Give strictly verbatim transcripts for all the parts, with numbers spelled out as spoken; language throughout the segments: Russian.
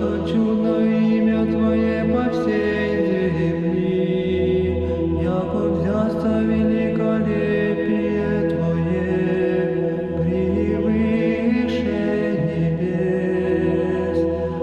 что чудно имя Твое по всей земли, яко взяться великолепие Твое превыше небес.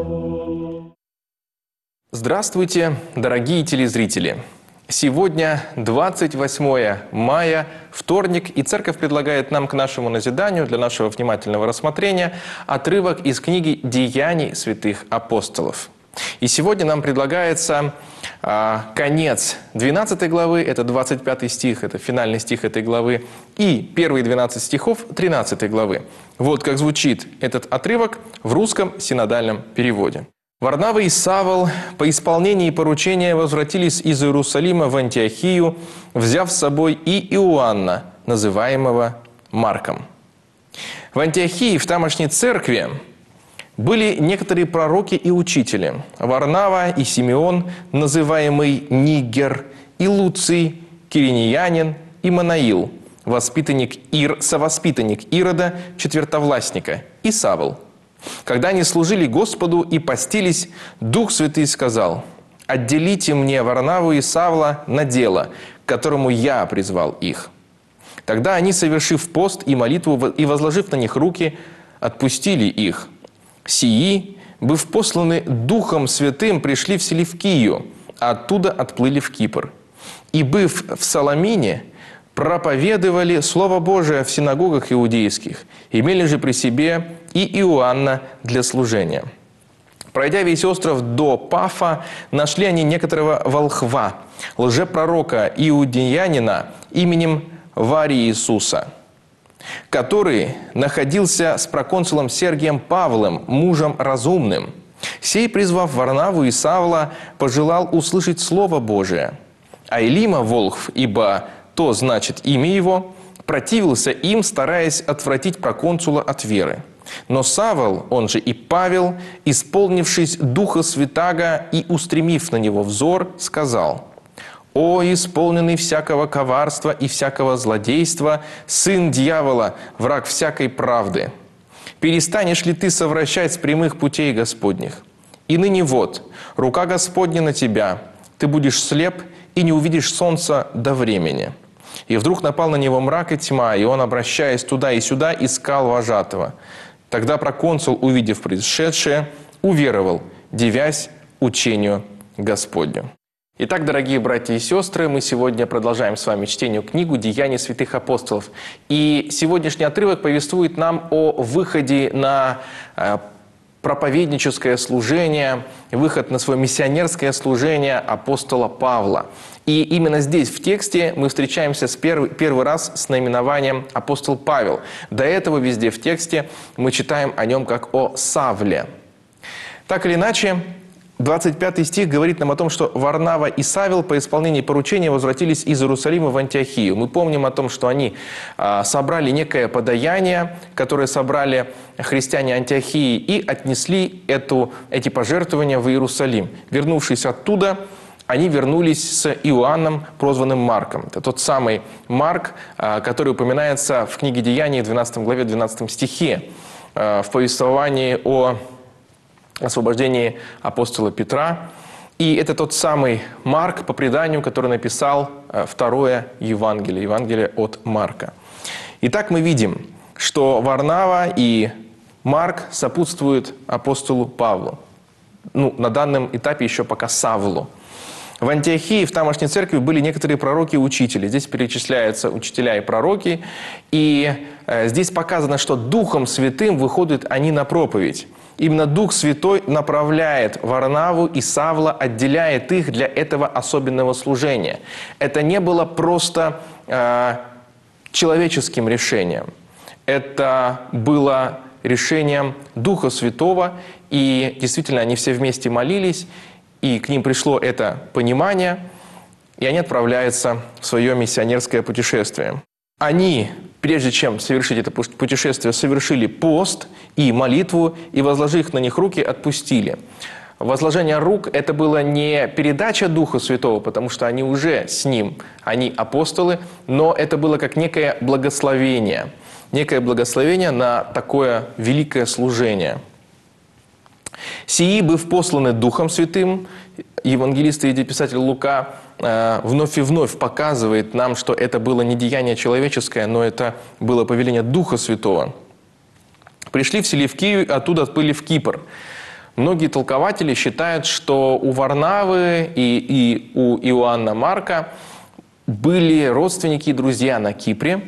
Здравствуйте, дорогие телезрители! Сегодня двадцать восьмое мая, вторник, и Церковь предлагает нам к нашему назиданию, для нашего внимательного рассмотрения, отрывок из книги «Деяний святых апостолов». И сегодня нам предлагается а, конец двенадцатой главы, это двадцать пятый стих, это финальный стих этой главы, и первые двенадцать стихов тринадцатой главы. Вот как звучит этот отрывок в русском синодальном переводе. Варнава и Савл по исполнении поручения возвратились из Иерусалима в Антиохию, взяв с собой и Иоанна, называемого Марком. В Антиохии, в тамошней церкви, были некоторые пророки и учители. Варнава и Симеон, называемый Нигер, и Луций, киринеянин, и Манаил, воспитанник Ир, совоспитанник Ирода, четвертовластника, и Савл. Когда они служили Господу и постились, Дух Святый сказал: «Отделите мне Варнаву и Савла на дело, к которому я призвал их». Тогда они, совершив пост и молитву и возложив на них руки, отпустили их. Сии, быв посланы Духом Святым, пришли в Селевкию, а оттуда отплыли в Кипр. И, быв в Саламине, проповедовали Слово Божие в синагогах иудейских, имели же при себе и Иоанна для служения. Пройдя весь остров до Пафа, нашли они некоторого волхва, лжепророка иудеянина именем Варии Иисуса, который находился с проконсулом Сергием Павлом, мужем разумным. Сей, призвав Варнаву и Савла, пожелал услышать Слово Божие. А Илима волхв, ибо то значит имя его, противился им, стараясь отвратить проконсула от веры. Но Савл, он же и Павел, исполнившись Духа Святаго и устремив на него взор, сказал: «О, исполненный всякого коварства и всякого злодейства, сын дьявола, враг всякой правды! Перестанешь ли ты совращать с прямых путей Господних? И ныне вот, рука Господня на тебя, ты будешь слеп и не увидишь солнца до времени». И вдруг напал на него мрак и тьма, и он, обращаясь туда и сюда, искал вожатого. Тогда проконсул, увидев происшедшее, уверовал, дивясь учению Господню. Итак, дорогие братья и сестры, мы сегодня продолжаем с вами чтение книгу «Деяний святых апостолов». И сегодняшний отрывок повествует нам о выходе на проповедническое служение, выход на свое миссионерское служение апостола Павла. И именно здесь, в тексте, мы встречаемся с первый, первый раз с наименованием апостол Павел. До этого везде в тексте мы читаем о нем как о Савле. Так или иначе, двадцать пятый стих говорит нам о том, что Варнава и Савл по исполнении поручения возвратились из Иерусалима в Антиохию. Мы помним о том, что они а, собрали некое подаяние, которое собрали христиане Антиохии, и отнесли эту, эти пожертвования в Иерусалим. Вернувшись оттуда, они вернулись с Иоанном, прозванным Марком. Это тот самый Марк, который упоминается в книге «Деяний» двенадцатой главе, двенадцатом стихе, в повествовании о освобождении апостола Петра. И это тот самый Марк, по преданию, который написал второе Евангелие, Евангелие от Марка. Итак, мы видим, что Варнава и Марк сопутствуют апостолу Павлу. Ну, на данном этапе еще пока Савлу. В Антиохии, в тамошней церкви, были некоторые пророки и учители. Здесь перечисляются учителя и пророки. И э, здесь показано, что Духом Святым выходят они на проповедь. Именно Дух Святой направляет Варнаву и Савла, отделяет их для этого особенного служения. Это не было просто э, человеческим решением. Это было решением Духа Святого. И действительно, они все вместе молились. И к ним пришло это понимание, и они отправляются в свое миссионерское путешествие. Они, прежде чем совершить это путешествие, совершили пост и молитву, и, возложив на них руки, отпустили. Возложение рук – это было не передача Духа Святого, потому что они уже с Ним, они апостолы, но это было как некое благословение, некое благословение на такое великое служение. Сии, быв посланы Духом Святым, евангелист и писатель Лука э, вновь и вновь показывает нам, что это было не деяние человеческое, но это было повеление Духа Святого. Пришли в Селевкию, оттуда отплыли в Кипр. Многие толкователи считают, что у Варнавы и, и у Иоанна Марка были родственники и друзья на Кипре,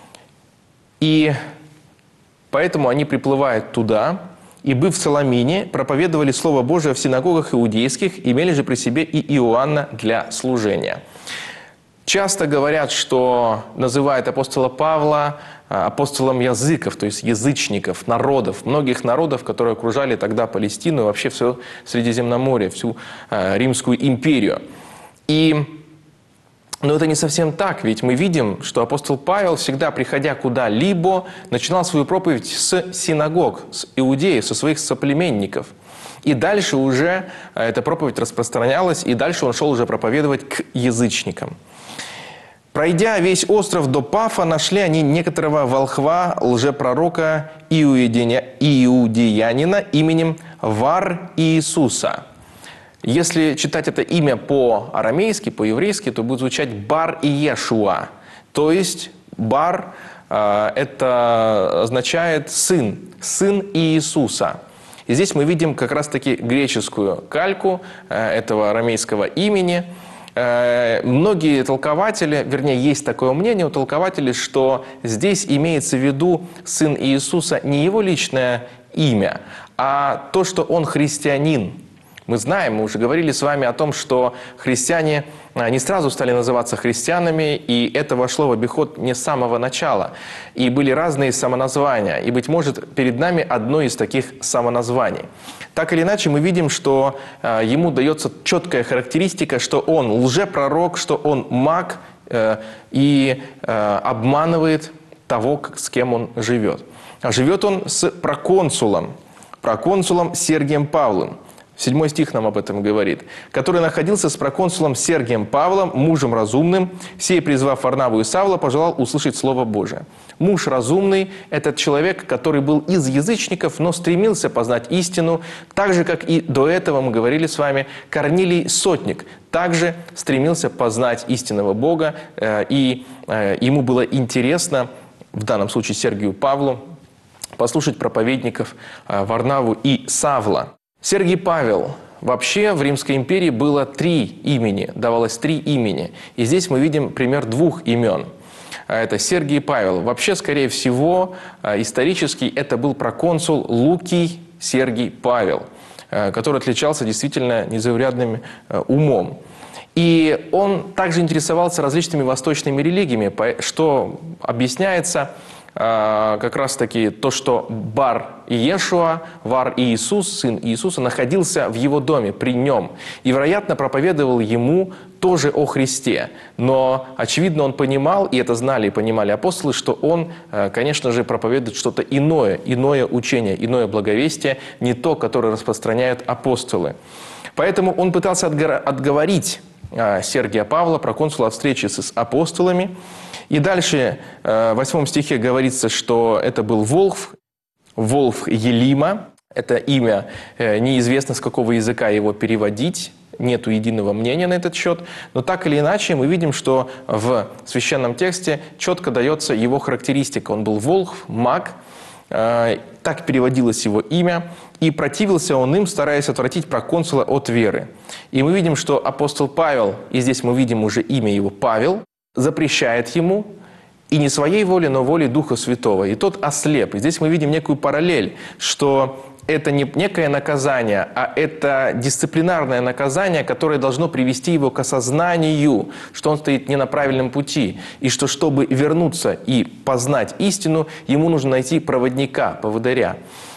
и поэтому они приплывают туда, и, быв в Саламине, проповедовали Слово Божие в синагогах иудейских, имели же при себе и Иоанна для служения. Часто говорят, что называют апостола Павла апостолом языков, то есть язычников, народов, многих народов, которые окружали тогда Палестину и вообще все Средиземноморье, всю Римскую империю. И, но это не совсем так, ведь мы видим, что апостол Павел, всегда приходя куда-либо, начинал свою проповедь с синагог, с иудеев, со своих соплеменников. И дальше уже эта проповедь распространялась, и дальше он шел уже проповедовать к язычникам. Пройдя весь остров до Пафа, нашли они некоторого волхва, лжепророка иудеянина именем Вар Иисуса. Если читать это имя по-арамейски, по-еврейски, то будет звучать Бар Иешуа. То есть Бар э, – это означает сын, сын Иисуса. И здесь мы видим как раз-таки греческую кальку э, этого арамейского имени. Многие толкователи, вернее, есть такое мнение у толкователей, что здесь имеется в виду сын Иисуса не его личное имя, а то, что он христианин. Мы знаем, мы уже говорили с вами о том, что христиане не сразу стали называться христианами, и это вошло в обиход не с самого начала. И были разные самоназвания, и, быть может, перед нами одно из таких самоназваний. Так или иначе, мы видим, что э, ему дается четкая характеристика, что он лжепророк, что он маг э, и э, обманывает того, с кем он живет. А живет он с проконсулом, проконсулом Сергием Павлом. Седьмой стих нам об этом говорит. «Который находился с проконсулом Сергием Павлом, мужем разумным, сей, призвав Варнаву и Савла, пожелал услышать Слово Божие». Муж разумный – это человек, который был из язычников, но стремился познать истину, так же, как и до этого мы говорили с вами, Корнилий Сотник также стремился познать истинного Бога, и ему было интересно, в данном случае Сергию Павлу, послушать проповедников Варнаву и Савла. Сергий Павел. Вообще в Римской империи было три имени, давалось три имени. И здесь мы видим пример двух имен. Это Сергий и Павел. Вообще, скорее всего, исторически это был проконсул Лукий Сергий Павел, который отличался действительно незаурядным умом. И он также интересовался различными восточными религиями, что объясняется как раз-таки то, что Бар Иешуа, Вар Иисус, сын Иисуса, находился в его доме, при нем. И, вероятно, проповедовал ему тоже о Христе. Но, очевидно, он понимал, и это знали и понимали апостолы, что он, конечно же, проповедует что-то иное, иное учение, иное благовестие, не то, которое распространяют апостолы. Поэтому он пытался отговорить Сергия Павла, проконсула, от встречи с апостолами. И дальше в восьмом стихе говорится, что это был Волхв, Волхв Елима. Это имя, неизвестно с какого языка его переводить, нету единого мнения на этот счет. Но так или иначе мы видим, что в священном тексте четко дается его характеристика. Он был Волхв, маг, так переводилось его имя. И противился он им, стараясь отвратить проконсула от веры. И мы видим, что апостол Павел, и здесь мы видим уже имя его Павел, запрещает ему, и не своей волей, но волей Духа Святого. И тот ослеп. И здесь мы видим некую параллель, что это не некое наказание, а это дисциплинарное наказание, которое должно привести его к осознанию, что он стоит не на правильном пути, и что, чтобы вернуться и познать истину, ему нужно найти проводника, поводыря.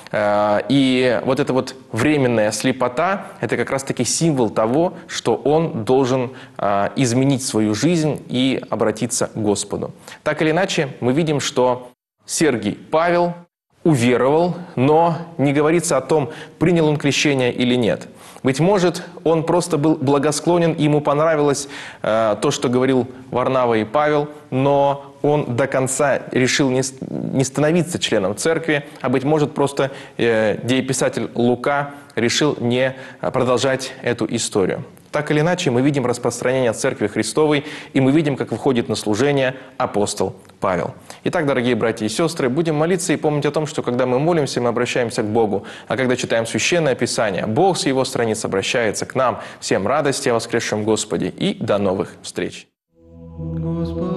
И вот эта вот временная слепота – это как раз-таки символ того, что он должен изменить свою жизнь и обратиться к Господу. Так или иначе, мы видим, что Сергий Павел уверовал, но не говорится о том, принял он крещение или нет. Быть может, он просто был благосклонен, ему понравилось то, что говорил Варнава и Павел, но он до конца решил не, с- не становиться членом церкви, а, быть может, просто э, дееписатель Лука решил не а, продолжать эту историю. Так или иначе, мы видим распространение Церкви Христовой, и мы видим, как выходит на служение апостол Павел. Итак, дорогие братья и сестры, будем молиться и помнить о том, что когда мы молимся, мы обращаемся к Богу, а когда читаем Священное Писание, Бог с Его страниц обращается к нам. Всем радости о воскресшем Господе и до новых встреч! Господи.